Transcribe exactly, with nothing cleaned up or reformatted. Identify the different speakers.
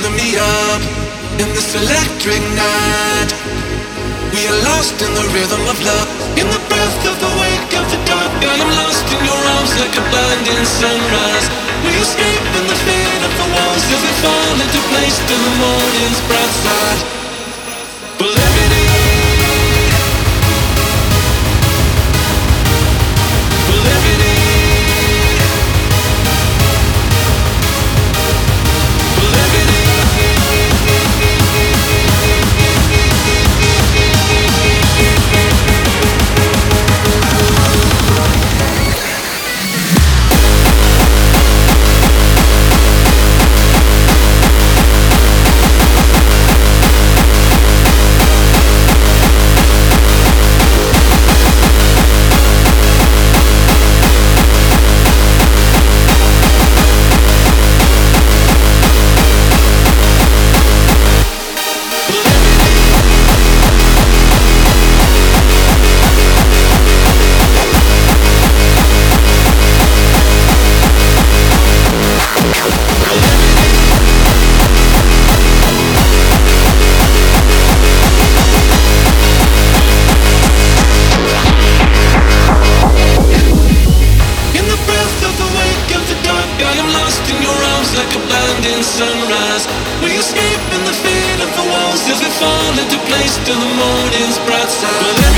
Speaker 1: calling me up in this electric night. We are lost in the rhythm of love, in the breath of the wake of the dark. And I'm lost in your arms like a blinding sunrise. We escape in the fade of the walls as we fall into place till the morning's bright side. Well, every day, well, every day, well, every day. Sunrise, we escape in the fade of the walls as we fall into place till the morning's bright side.